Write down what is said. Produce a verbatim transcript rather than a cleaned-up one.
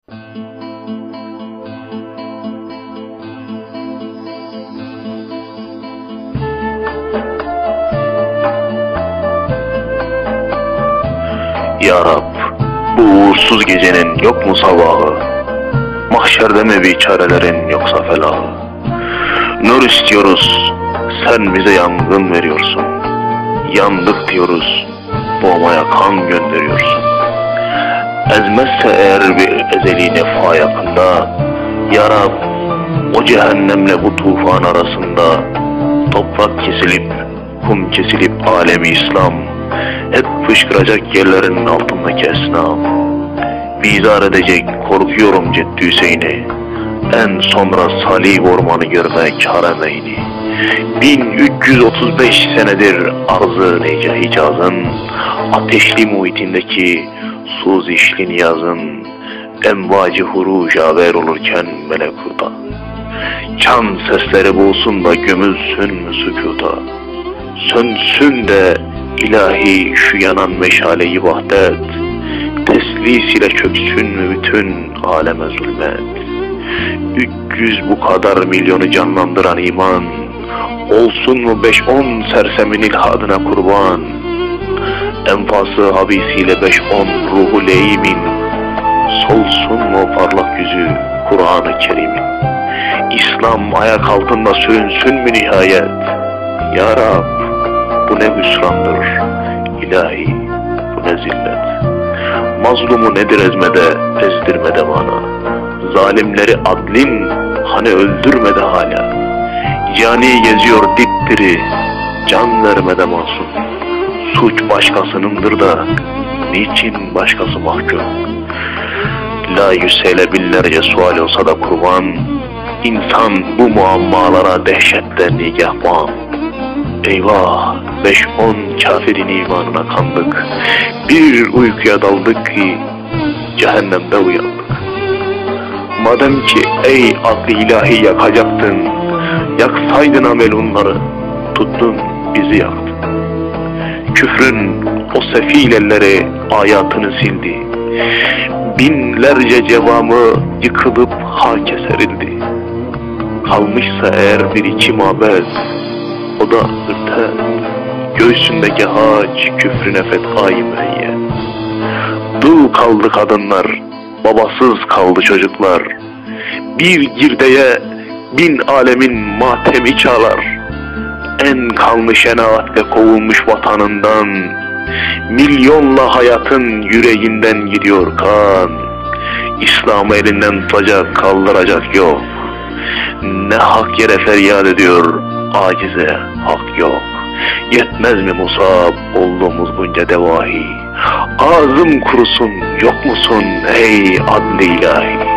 Ya Rab, bu uğursuz gecenin yok mu sabahı? Mahşerde mi biçarelerin yoksa felahı? Nur istiyoruz, sen bize yangın veriyorsun. Yandık diyoruz, boğmaya kan gönderiyorsun. Ezmezse eğer bir ezeli nefa yakında, Ya Rab, o cehennemle bu tufan arasında toprak kesilip, kum kesilip alemi İslam hep fışkıracak yerlerin altındaki esnaf. Bizar edecek korkuyorum Ceddü Hüseyin'i, en sonra Salih ormanı görmek haremeyni. bin üç yüz otuz beş senedir arzı nece Hicaz'ın, ateşli muhitindeki suzişli niyazın, envacı huruj haber olurken melekuta. Çan sesleri bulsun da gömülsün mü sükuta? Sönsün de ilahi şu yanan meşaleyi vahdet, teslis ile çöksün mü bütün aleme zulmet? üç yüz bu kadar milyonu canlandıran iman, olsun mu beş on sersemin ilhadına kurban? Enfası habisiyle beş on ruhu leyimin, solsun mu parlak yüzü Kur'an-ı Kerim'in? İslam ayak altında sürünsün mü nihayet? Ya Rab, bu ne hüsrandır, ilahi bu ne zillet. Mazlumu nedir ezmede, ezdirmede bana? Zalimleri adlin hani öldürmede hala? Cani geziyor dipdiri, can vermede masum. Suç başkasınındır da niçin başkası mahkum? La yüzeyle binlerce sual olsa da kurban, İnsan bu muammalara dehşetten nigahban. Eyvah, beş on kafirin imanına kandık. Bir uykuya daldık ki cehennemde uyandık. Madem ki ey aklı ilahi yakacaktın, yaksaydın amelunları, tuttun bizi yaktın. Küfrün o sefil elleri hayatını sildi. Binlerce cevamı yıkılıp hake serildi. Kalmışsa eğer bir iki mabez, o da ürter. Göğsündeki haç küfrüne fethayı müeyyen. Dul kaldı kadınlar, babasız kaldı çocuklar. Bir girdeye bin alemin matemi çağlar. En kanlı şenaatle kovulmuş vatanından, milyonla hayatın yüreğinden gidiyor kan. İslam'ı elinden tutacak, kaldıracak yok. Ne hak yere feryat ediyor, acize hak yok. Yetmez mi musab olduğumuz bunca devahi? Ağzım kurusun, yok musun ey adli ilahi?